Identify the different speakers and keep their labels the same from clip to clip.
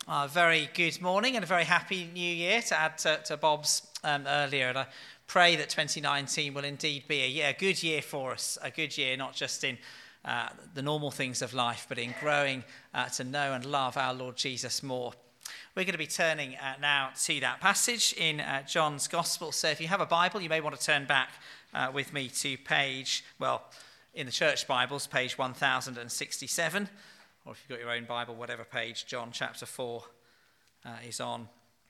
Speaker 1: Very good morning and a very happy new year to add to Bob's earlier. And I pray that 2019 will indeed be a good year for us, a good year not just in the normal things of life, but in growing to know and love our Lord Jesus more. We're going to be turning now to that passage in John's Gospel. So if you have a Bible, you may want to turn back with me to in the church Bibles, page 1067. Or if you've got your own Bible, whatever page John chapter 4 is on.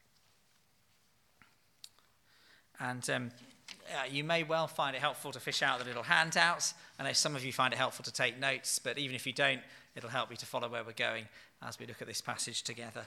Speaker 1: And you may well find it helpful to fish out the little handouts. I know some of you find it helpful to take notes, but even if you don't, it'll help you to follow where we're going as we look at this passage together.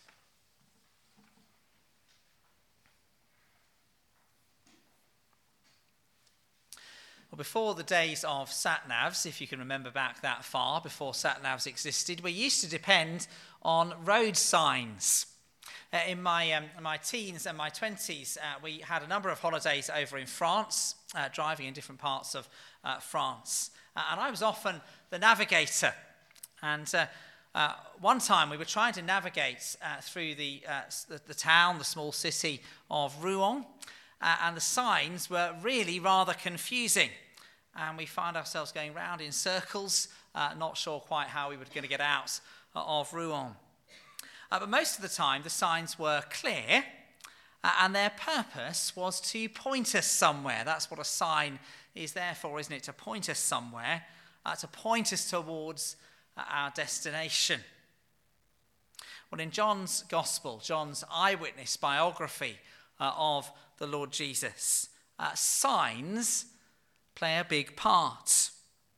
Speaker 1: Well, before the days of sat-navs, if you can remember back that far, before sat-navs existed, we used to depend on road signs. In my teens and my 20s, we had a number of holidays over in France, driving in different parts of France. And I was often the navigator. And one time we were trying to navigate through the town, the small city of Rouen. And the signs were really rather confusing. And we found ourselves going round in circles, not sure quite how we were going to get out of Rouen. But most of the time, the signs were clear, and their purpose was to point us somewhere. That's what a sign is there for, isn't it? To point us somewhere, to point us towards our destination. Well, in John's Gospel, John's eyewitness biography of the Lord Jesus, signs play a big part.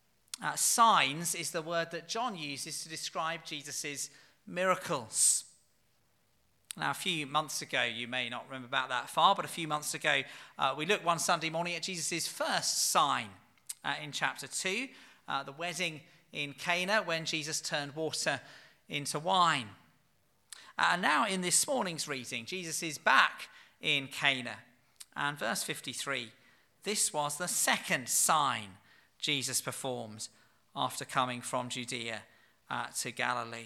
Speaker 1: Signs is the word that John uses to describe Jesus' miracles. Now, a few months ago, you may not remember about that far, but a few months ago, we looked one Sunday morning at Jesus' first sign in chapter 2, the wedding in Cana when Jesus turned water into wine. And now in this morning's reading, Jesus is back in Cana. And verse 53, this was the second sign Jesus performed after coming from Judea to Galilee.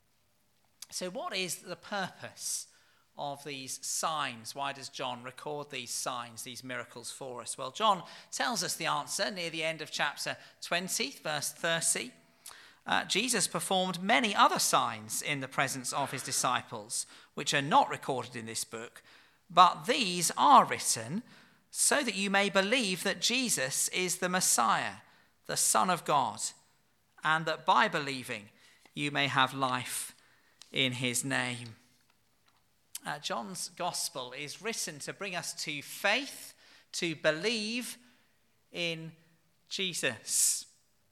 Speaker 1: So what is the purpose of these signs? Why does John record these signs, these miracles for us? Well, John tells us the answer near the end of chapter 20, verse 30. Jesus performed many other signs in the presence of his disciples, which are not recorded in this book, but these are written so that you may believe that Jesus is the Messiah, the Son of God, and that by believing you may have life in his name. John's Gospel is written to bring us to faith, to believe in Jesus.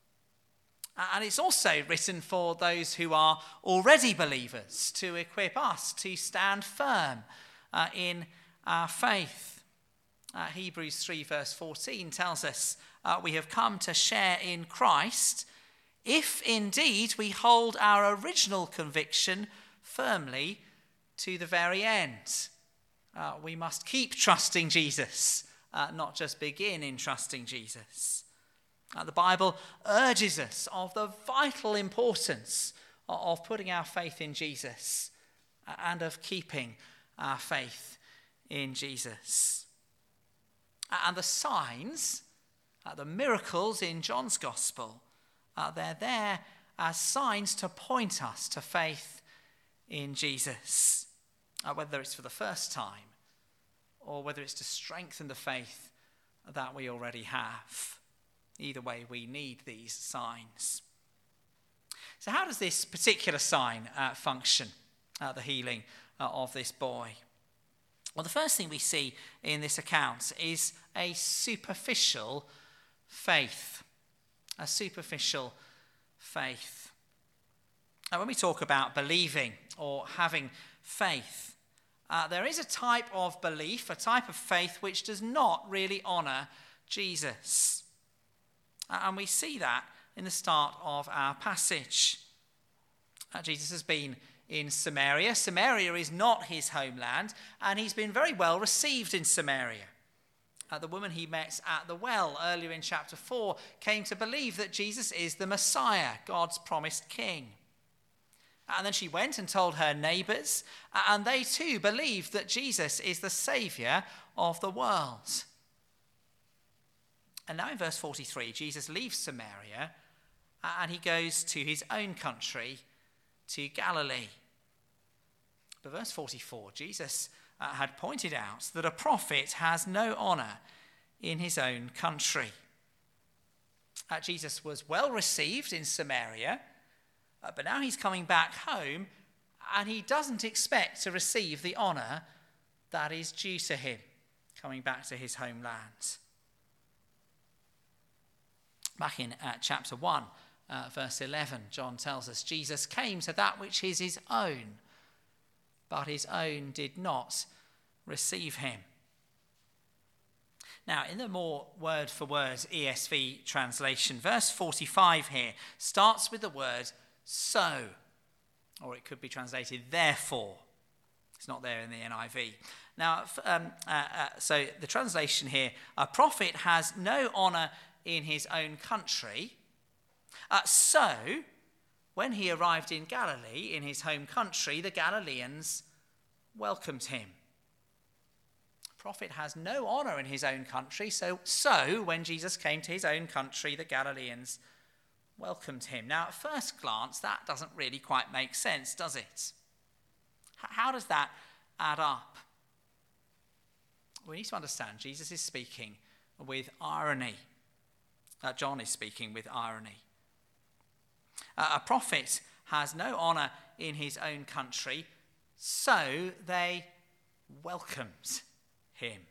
Speaker 1: And it's also written for those who are already believers, to equip us to stand firm in our faith. Hebrews 3 verse 14 tells us we have come to share in Christ if indeed we hold our original conviction firmly to the very end. We must keep trusting Jesus, not just begin in trusting Jesus. The Bible urges us of the vital importance of putting our faith in Jesus and of keeping our faith in Jesus. And the signs, the miracles in John's Gospel, they're there as signs to point us to faith in Jesus, whether it's for the first time or whether it's to strengthen the faith that we already have. Either way, we need these signs. So how does this particular sign function, the healing of this boy? Well, the first thing we see in this account is a superficial faith. A superficial faith. Now, when we talk about believing or having faith, there is a type of belief, a type of faith which does not really honour Jesus. And we see that in the start of our passage. Jesus has been in Samaria. Samaria is not his homeland, and he's been very well received in Samaria. The woman he met at the well earlier in chapter 4 came to believe that Jesus is the Messiah, God's promised king. And then she went and told her neighbours, and they too believed that Jesus is the Saviour of the world. And now in verse 43, Jesus leaves Samaria and he goes to his own country, to Galilee. But verse 44, Jesus had pointed out that a prophet has no honour in his own country. Jesus was well received in Samaria, but now he's coming back home and he doesn't expect to receive the honour that is due to him coming back to his homeland. Back in chapter 1, verse 11, John tells us, Jesus came to that which is his own, but his own did not receive him. Now, in the more word-for-word ESV translation, verse 45 here starts with the word so, or it could be translated therefore. It's not there in the NIV. Now, so the translation here, a prophet has no honour in his own country. So, when he arrived in Galilee, in his home country, the Galileans welcomed him. A prophet has no honour in his own country, so when Jesus came to his own country, the Galileans welcomed him. Now, at first glance, that doesn't really quite make sense, does it? How does that add up? We need to understand Jesus is speaking with irony. John is speaking with irony. A prophet has no honour in his own country, so they welcomed him.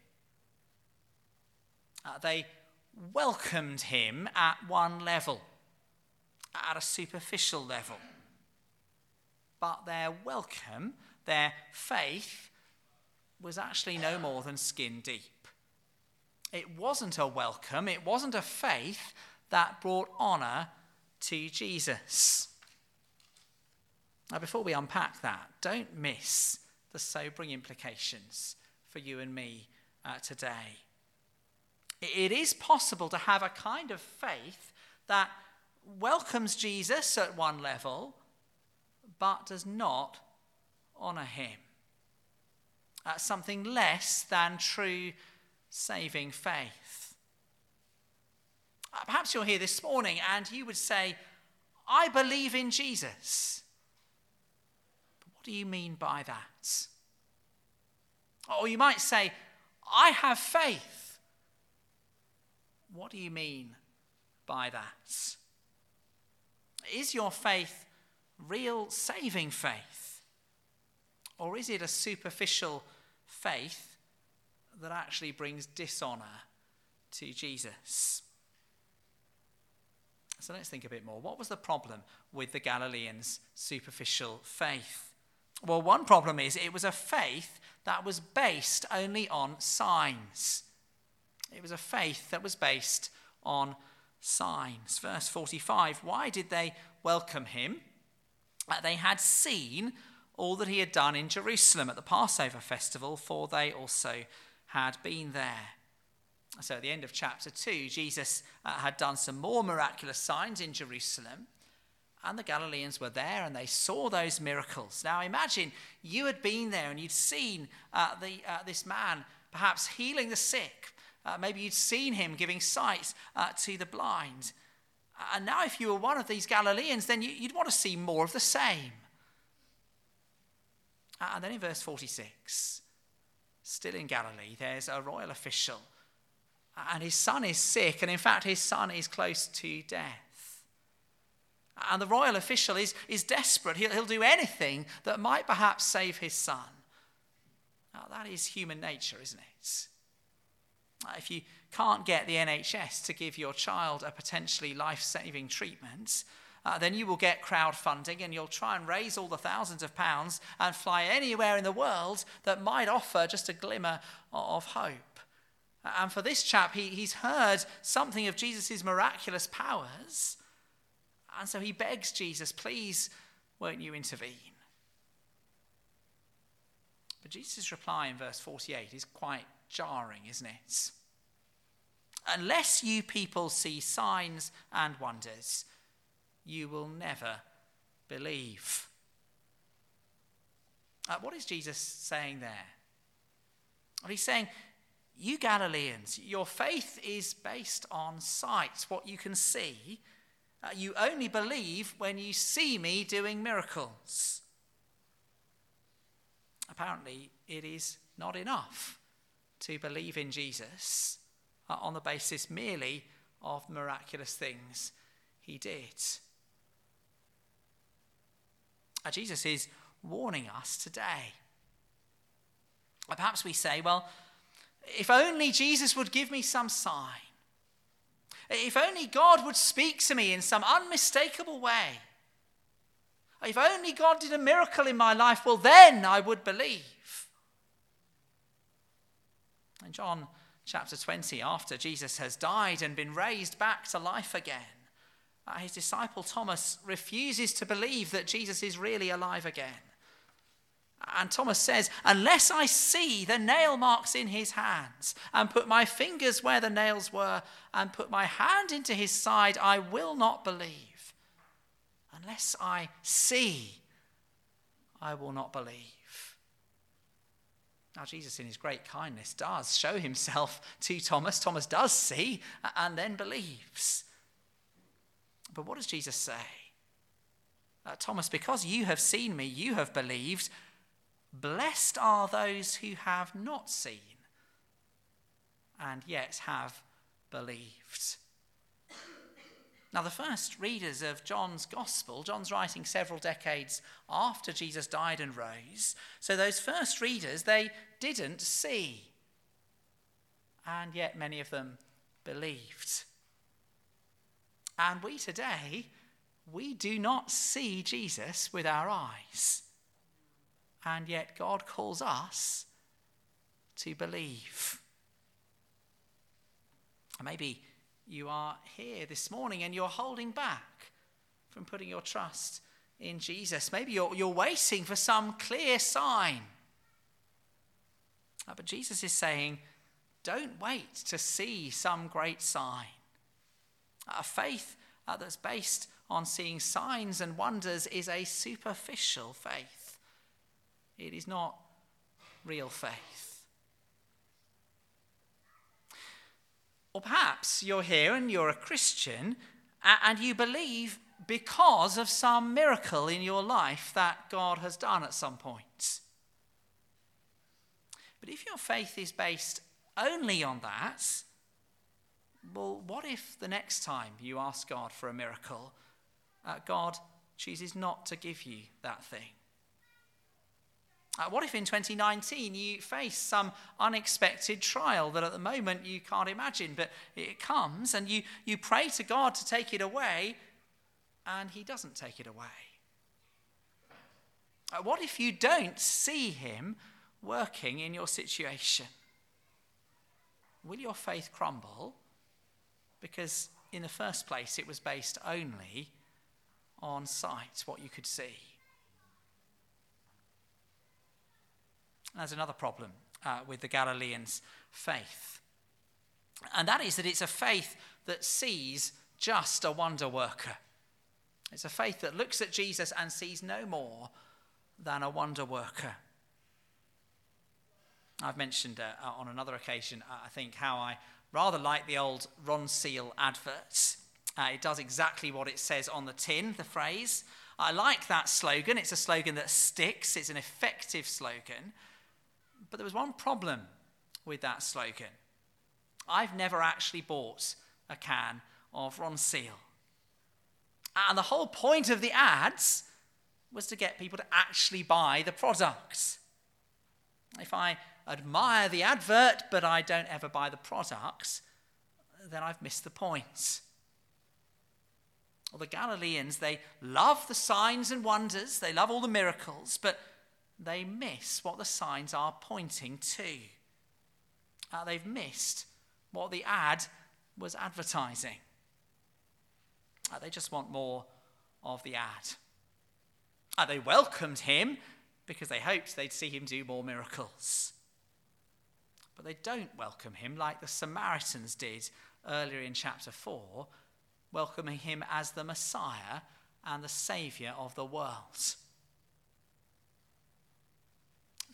Speaker 1: They welcomed him at one level, at a superficial level. But their welcome, their faith, was actually no more than skin deep. It wasn't a welcome, it wasn't a faith that brought honour to Jesus. Now, before we unpack that, don't miss the sobering implications for you and me today. It is possible to have a kind of faith that welcomes Jesus at one level, but does not honour him. Something less than true saving faith. Perhaps you're here this morning and you would say, I believe in Jesus. But what do you mean by that? Or you might say, I have faith. What do you mean by that? Is your faith real saving faith? Or is it a superficial faith that actually brings dishonour to Jesus? So let's think a bit more. What was the problem with the Galileans' superficial faith? Well, one problem is it was a faith that was based only on signs. It was a faith that was based on signs. Verse 45, why did they welcome him? They had seen all that he had done in Jerusalem at the Passover festival, for they also had been there. So at the end of chapter 2, Jesus had done some more miraculous signs in Jerusalem, and the Galileans were there and they saw those miracles. Now imagine you had been there and you'd seen this man perhaps healing the sick. Maybe you'd seen him giving sight to the blind. And now if you were one of these Galileans, then you'd want to see more of the same. And then in verse 46, still in Galilee, there's a royal official. And his son is sick, and in fact his son is close to death. And the royal official is desperate. He'll do anything that might perhaps save his son. Now that is human nature, isn't it? If you can't get the NHS to give your child a potentially life-saving treatment, then you will get crowdfunding and you'll try and raise all the thousands of pounds and fly anywhere in the world that might offer just a glimmer of hope. And for this chap, he's heard something of Jesus' miraculous powers, and so he begs Jesus, please, won't you intervene? But Jesus' reply in verse 48 is quite jarring, isn't it? Unless you people see signs and wonders, you will never believe. What is Jesus saying there? Well, he's saying, you Galileans, your faith is based on sight, what you can see. You only believe when you see me doing miracles. Apparently, it is not enough to believe in Jesus on the basis merely of miraculous things he did. Jesus is warning us today. Perhaps we say, well, if only Jesus would give me some sign. If only God would speak to me in some unmistakable way. If only God did a miracle in my life, well, then I would believe. In John chapter 20, after Jesus has died and been raised back to life again, his disciple Thomas refuses to believe that Jesus is really alive again. And Thomas says, unless I see the nail marks in his hands and put my fingers where the nails were and put my hand into his side, I will not believe. Unless I see, I will not believe. Now, Jesus, in his great kindness, does show himself to Thomas. Thomas does see and then believes. But what does Jesus say? Thomas, because you have seen me, you have believed. Blessed are those who have not seen and yet have believed. Now, the first readers of John's Gospel, John's writing several decades after Jesus died and rose, so those first readers, they didn't see, and yet many of them believed. And we today, we do not see Jesus with our eyes. And yet God calls us to believe. Maybe you are here this morning and you're holding back from putting your trust in Jesus. Maybe you're waiting for some clear sign. But Jesus is saying, don't wait to see some great sign. A faith that's based on seeing signs and wonders is a superficial faith. It is not real faith. Or perhaps you're here and you're a Christian and you believe because of some miracle in your life that God has done at some point. But if your faith is based only on that, well, what if the next time you ask God for a miracle, God chooses not to give you that thing? What if in 2019 you face some unexpected trial that at the moment you can't imagine, but it comes and you pray to God to take it away and he doesn't take it away? What if you don't see him working in your situation? Will your faith crumble? Because in the first place it was based only on sight, what you could see. There's another problem with the Galileans' faith. And that is that it's a faith that sees just a wonder worker. It's a faith that looks at Jesus and sees no more than a wonder worker. I've mentioned on another occasion, I think, how I rather like the old Ronseal advert. It does exactly what it says on the tin, the phrase. I like that slogan. It's a slogan that sticks. It's an effective slogan. But there was one problem with that slogan. I've never actually bought a can of Ronseal. And the whole point of the ads was to get people to actually buy the product. If I admire the advert, but I don't ever buy the product, then I've missed the point. Well, the Galileans, they love the signs and wonders, they love all the miracles, but they miss what the signs are pointing to. They've missed what the ad was advertising. They just want more of the ad. They welcomed him because they hoped they'd see him do more miracles. But they don't welcome him like the Samaritans did earlier in chapter 4, welcoming him as the Messiah and the Saviour of the world.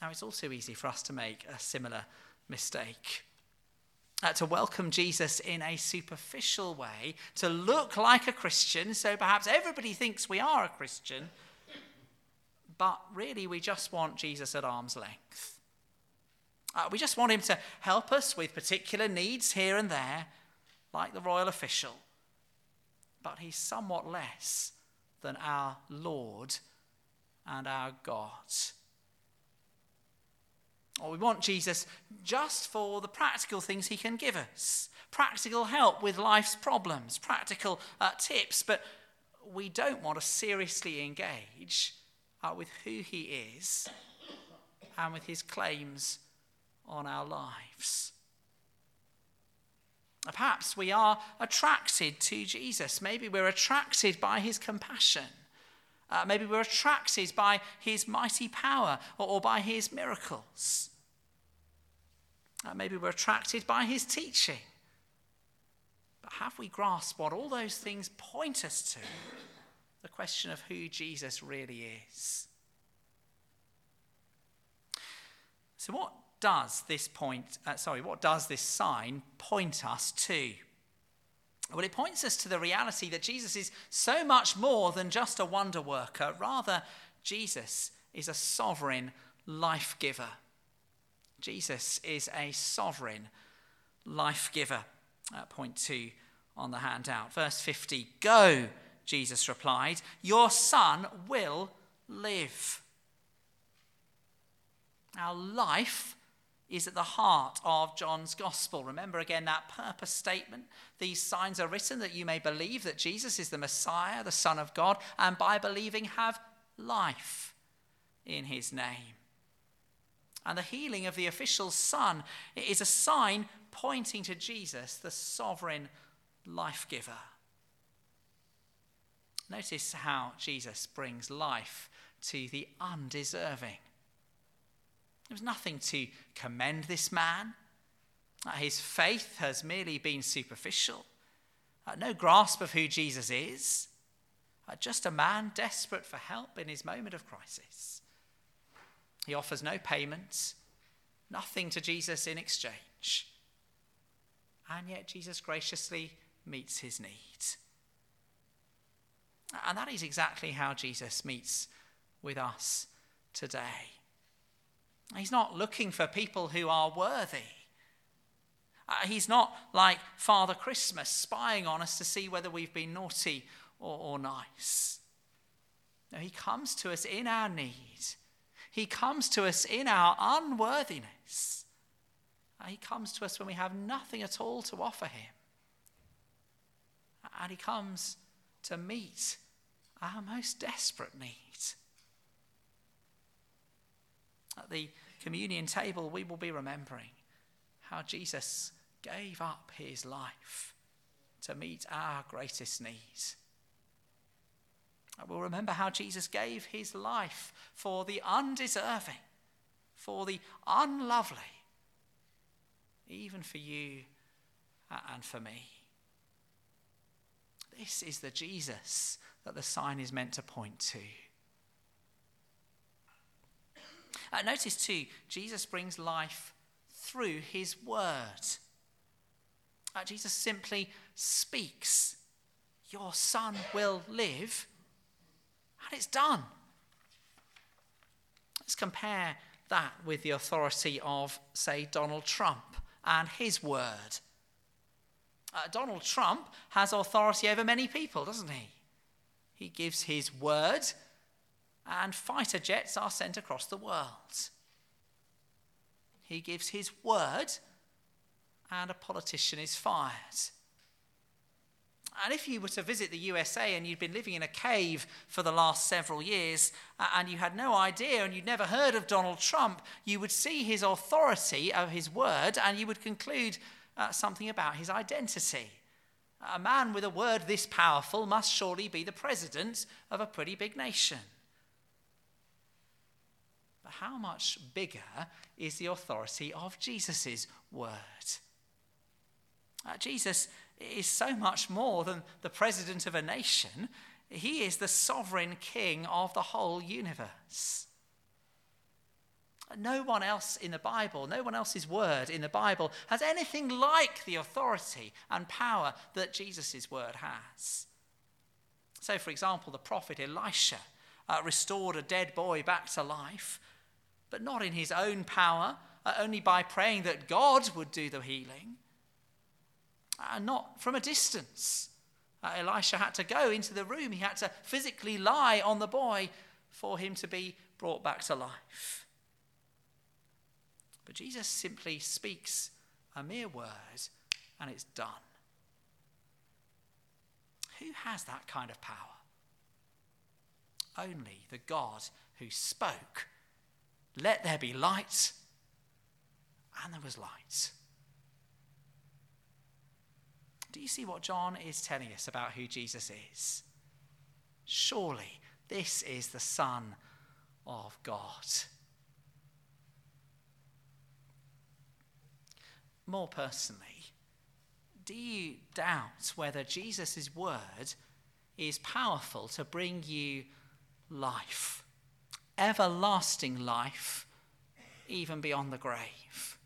Speaker 1: Now, it's also easy for us to make a similar mistake. To welcome Jesus in a superficial way, to look like a Christian, so perhaps everybody thinks we are a Christian, but really we just want Jesus at arm's length. We just want him to help us with particular needs here and there, like the royal official. But he's somewhat less than our Lord and our God. Or we want Jesus just for the practical things he can give us. Practical help with life's problems, practical tips, but we don't want to seriously engage with who he is and with his claims on our lives. Perhaps we are attracted to Jesus. Maybe we're attracted by his compassion. Maybe we're attracted by his mighty power or by his miracles. Maybe we're attracted by his teaching. But have we grasped what all those things point us to? The question of who Jesus really is. So what does this sign point us to? Well, it points us to the reality that Jesus is so much more than just a wonder worker. Rather, Jesus is a sovereign life giver. Jesus is a sovereign life giver. Point 2 on the handout. Verse 50, "Go," Jesus replied, "your son will live." Our life is at the heart of John's gospel. Remember again that purpose statement. These signs are written that you may believe that Jesus is the Messiah, the Son of God, and by believing have life in his name. And the healing of the official's son is a sign pointing to Jesus, the sovereign life giver. Notice how Jesus brings life to the undeserving. There was nothing to commend this man. His faith has merely been superficial. No grasp of who Jesus is. Just a man desperate for help in his moment of crisis. He offers no payment, nothing to Jesus in exchange. And yet Jesus graciously meets his need. And that is exactly how Jesus meets with us today. He's not looking for people who are worthy. He's not like Father Christmas spying on us to see whether we've been naughty or nice. No, he comes to us in our need. He comes to us in our unworthiness. He comes to us when we have nothing at all to offer him. And he comes to meet our most desperate need. At the communion table, we will be remembering how Jesus gave up his life to meet our greatest needs. We'll remember how Jesus gave his life for the undeserving, for the unlovely, even for you and for me. This is the Jesus that the sign is meant to point to. Notice too, Jesus brings life through his word. Jesus simply speaks, "Your son will live," and it's done. Let's compare that with the authority of, say, Donald Trump and his word. Donald Trump has authority over many people, doesn't he? He gives his word, and fighter jets are sent across the world. He gives his word, and a politician is fired. And if you were to visit the USA and you'd been living in a cave for the last several years and you had no idea and you'd never heard of Donald Trump, you would see his authority of his word and you would conclude something about his identity. A man with a word this powerful must surely be the president of a pretty big nation. But how much bigger is the authority of Jesus' word? Jesus is so much more than the president of a nation. He is the sovereign king of the whole universe. No one else in the Bible, no one else's word in the Bible has anything like the authority and power that Jesus' word has. So, for example, the prophet Elisha restored a dead boy back to life, but not in his own power, only by praying that God would do the healing, not from a distance. Elisha had to go into the room. He had to physically lie on the boy for him to be brought back to life. But Jesus simply speaks a mere word and it's done. Who has that kind of power? Only the God who spoke, "Let there be light," and there was light. Do you see what John is telling us about who Jesus is? Surely this is the Son of God. More personally, do you doubt whether Jesus' word is powerful to bring you life, everlasting life, even beyond the grave?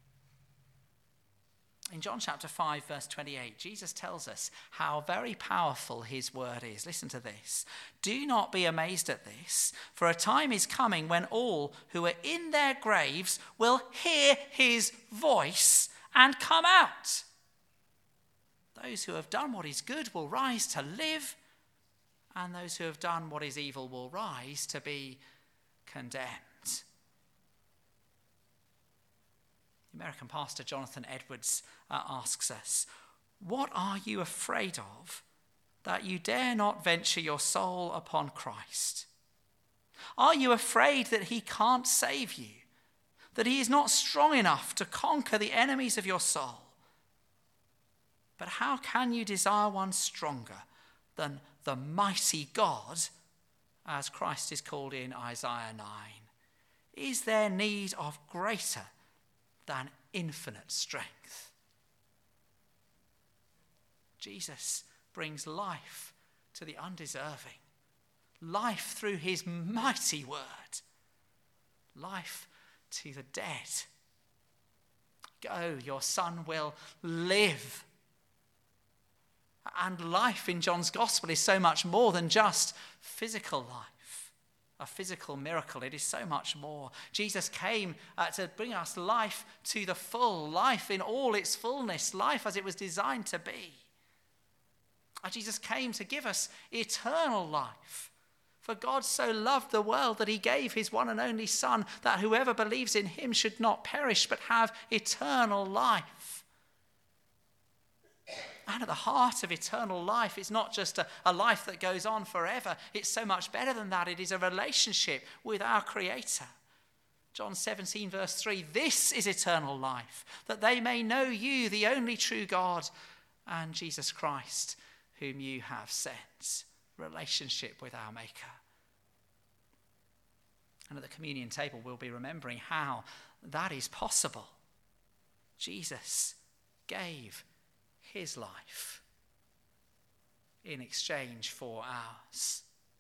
Speaker 1: In John chapter 5, verse 28, Jesus tells us how very powerful his word is. Listen to this. "Do not be amazed at this, for a time is coming when all who are in their graves will hear his voice and come out. Those who have done what is good will rise to live, and those who have done what is evil will rise to be condemned." The American pastor Jonathan Edwards asks us, "What are you afraid of that you dare not venture your soul upon Christ? Are you afraid that he can't save you, that he is not strong enough to conquer the enemies of your soul? But how can you desire one stronger than the mighty God, as Christ is called in Isaiah 9? Is there need of greater than infinite strength?" Jesus brings life to the undeserving, life through his mighty word, life to the dead. "Go, your son will live." And life in John's gospel is so much more than just physical life, a physical miracle. It is so much more. Jesus came to bring us life to the full, life in all its fullness, life as it was designed to be. Jesus came to give us eternal life. "For God so loved the world that he gave his one and only Son, that whoever believes in him should not perish but have eternal life." And at the heart of eternal life, it's not just a life that goes on forever. It's so much better than that. It is a relationship with our Creator. John 17, verse 3, "This is eternal life, that they may know you, the only true God, and Jesus Christ, whom you have sent." Relationship with our Maker. And at the communion table, we'll be remembering how that is possible. Jesus gave his life in exchange for ours.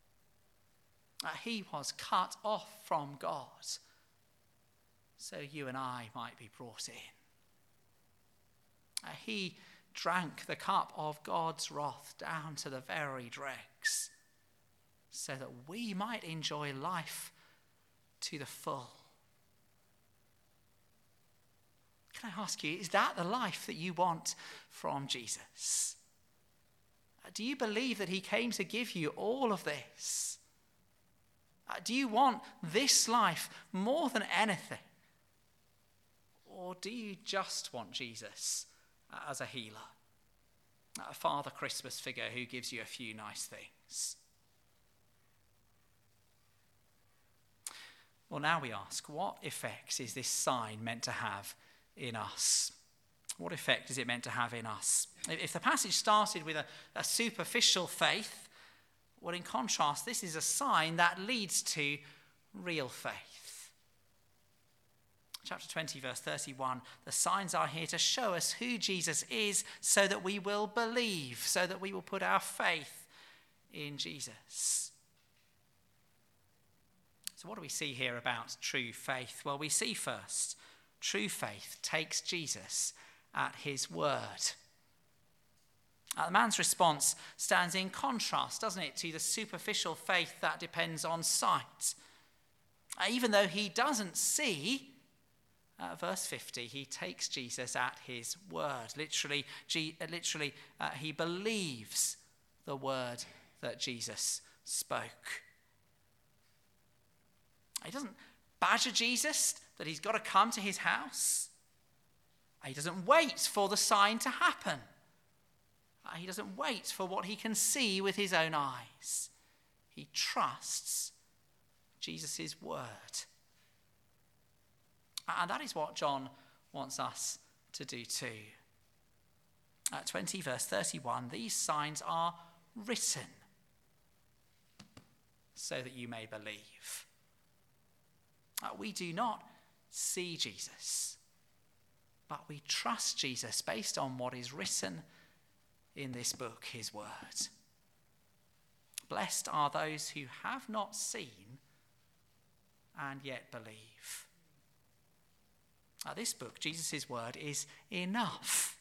Speaker 1: He was cut off from God so you and I might be brought in. He drank the cup of God's wrath down to the very dregs so that we might enjoy life to the full. Can I ask you, is that the life that you want from Jesus? Do you believe that he came to give you all of this? Do you want this life more than anything? Or do you just want Jesus as a healer, a Father Christmas figure who gives you a few nice things? Well, now we ask, what effects is this sign meant to have in us? What effect is it meant to have in us? If the passage started with a superficial faith, well, in contrast, this is a sign that leads to real faith. Chapter 20, verse 31, the signs are here to show us who Jesus is so that we will believe, so that we will put our faith in Jesus. So So what do we see here about true faith? Well, we see first, true faith takes Jesus at his word. The man's response stands in contrast, doesn't it, to the superficial faith that depends on sight. Even though he doesn't see, verse 50, he takes Jesus at his word. Literally, he believes the word that Jesus spoke. He doesn't badger Jesus that he's got to come to his house. He doesn't wait for the sign to happen. He doesn't wait for what he can see with his own eyes. He trusts Jesus' word. And that is what John wants us to do too. 20 verse 31, these signs are written so that you may believe. We do not see Jesus, but we trust Jesus based on what is written in this book, his word. Blessed are those who have not seen and yet believe. This book, Jesus' word, is enough.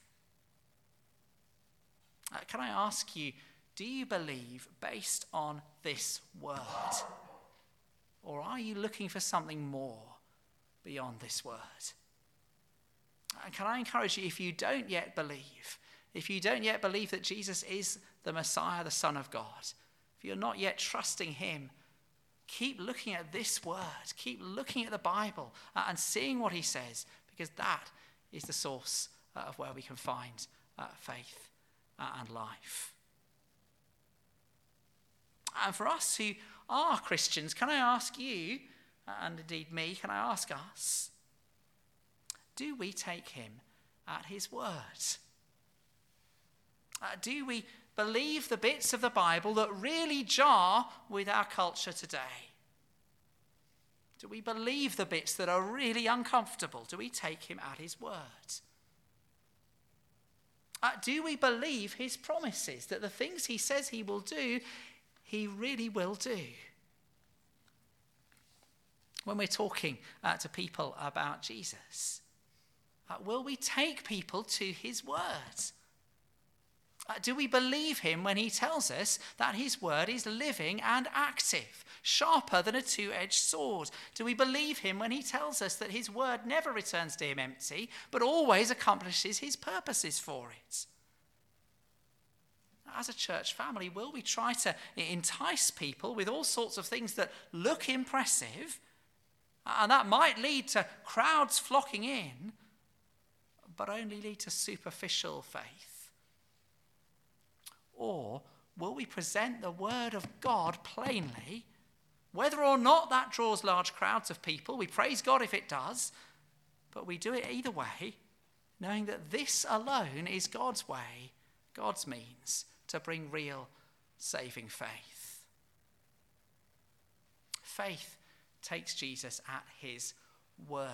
Speaker 1: Can I ask you, do you believe based on this word? Or are you looking for something more beyond this word? Can I encourage you, if you don't yet believe that Jesus is the Messiah, the Son of God, if you're not yet trusting him, keep looking at this word, keep looking at the Bible and seeing what he says, because that is the source of where we can find faith and life. And for us who are Christians, can I ask you, and indeed me, can I ask us, do we take him at his word? Do we believe the bits of the Bible that really jar with our culture today? Do we believe the bits that are really uncomfortable? Do we take him at his word? Do we believe his promises, that the things he says he will do, he really will do? When we're talking to people about Jesus, will we take people to his word? Do we believe him when he tells us that his word is living and active, sharper than a two-edged sword? Do we believe him when he tells us that his word never returns to him empty, but always accomplishes his purposes for it? As a church family, will we try to entice people with all sorts of things that look impressive, and that might lead to crowds flocking in, but only lead to superficial faith? Or will we present the word of God plainly, whether or not that draws large crowds of people? We praise God if it does, but we do it either way, knowing that this alone is God's way, God's means to bring real saving faith. Faith takes Jesus at his word.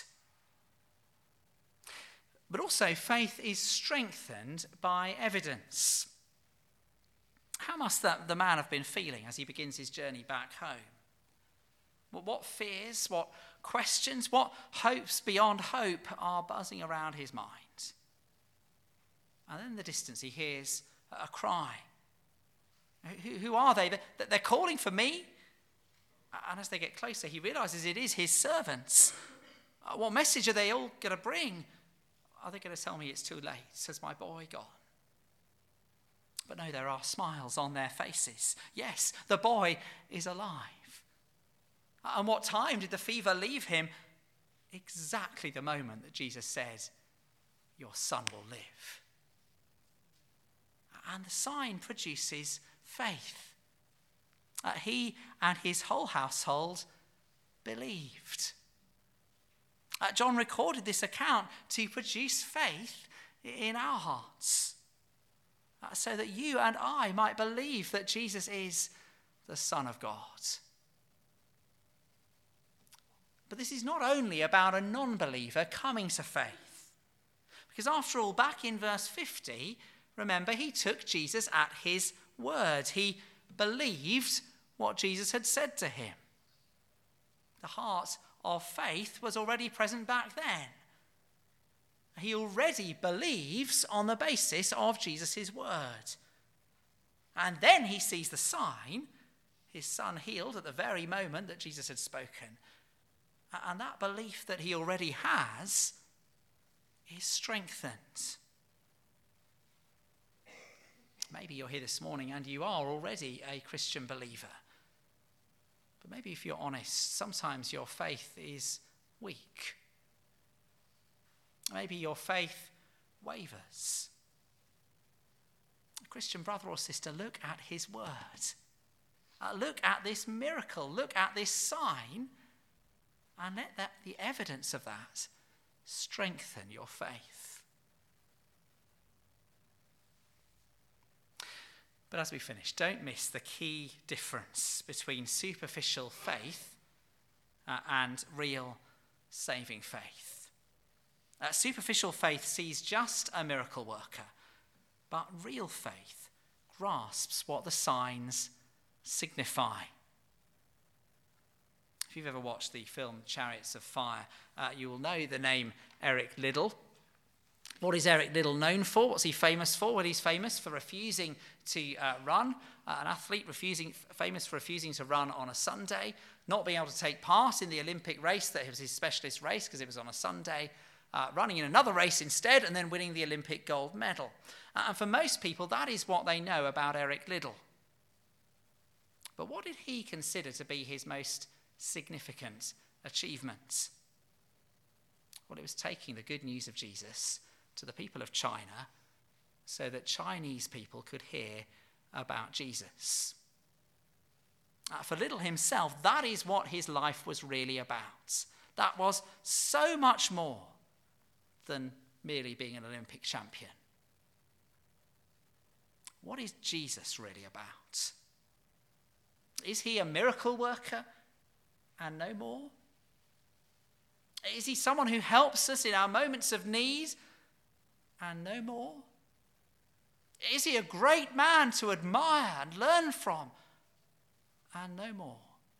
Speaker 1: But also faith is strengthened by evidence. How must the man have been feeling as he begins his journey back home? What fears, what questions, what hopes beyond hope are buzzing around his mind? And then in the distance he hears a cry. Who are they? They're calling for me? And as they get closer, he realizes it is his servants. What message are they all going to bring? Are they going to tell me it's too late? Has my boy gone? But no, there are smiles on their faces. Yes, the boy is alive. And what time did the fever leave him? Exactly the moment that Jesus said, your son will live. And the sign produces faith. He and his whole household believed. John recorded this account to produce faith in our hearts, so that you and I might believe that Jesus is the Son of God. But this is not only about a non-believer coming to faith, because after all, back in verse 50, remember, he took Jesus at his word. He believed what Jesus had said to him. The heart of faith was already present back then. He already believes on the basis of Jesus' word. And then he sees the sign, his son healed at the very moment that Jesus had spoken. And that belief that he already has is strengthened. Maybe you're here this morning and you are already a Christian believer. But maybe if you're honest, sometimes your faith is weak. Maybe your faith wavers. Christian brother or sister, look at his word. Look at this miracle. Look at this sign. And let the evidence of that strengthen your faith. But as we finish, don't miss the key difference between superficial faith and real saving faith. Superficial faith sees just a miracle worker, but real faith grasps what the signs signify. If you've ever watched the film Chariots of Fire, you will know the name Eric Liddell. What is Eric Liddell known for? What's he famous for? Well, he's famous for refusing to run. An athlete famous for refusing to run on a Sunday, not being able to take part in the Olympic race that was his specialist race because it was on a Sunday, running in another race instead, and then winning the Olympic gold medal. And for most people, that is what they know about Eric Liddell. But what did he consider to be his most significant achievement? Well, it was taking the good news of Jesus to the people of China so that Chinese people could hear about Jesus. For Liddell himself, that is what his life was really about. That was so much more than merely being an Olympic champion. What is Jesus really about? Is he a miracle worker and no more? Is he someone who helps us in our moments of need and no more? Is he a great man to admire and learn from and no more?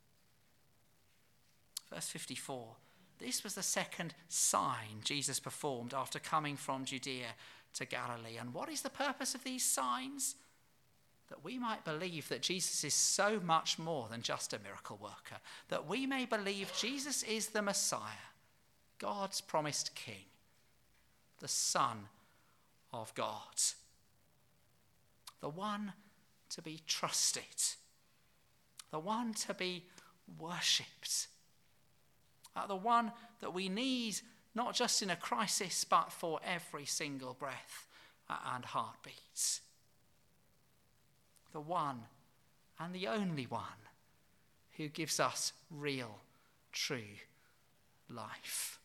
Speaker 1: Verse 54, this was the second sign Jesus performed after coming from Judea to Galilee. And what is the purpose of these signs? That we might believe that Jesus is so much more than just a miracle worker. That we may believe Jesus is the Messiah, God's promised King, the Son of God, the one to be trusted, the one to be worshipped, the one that we need not just in a crisis but for every single breath and heartbeat. The one and the only one who gives us real, true life.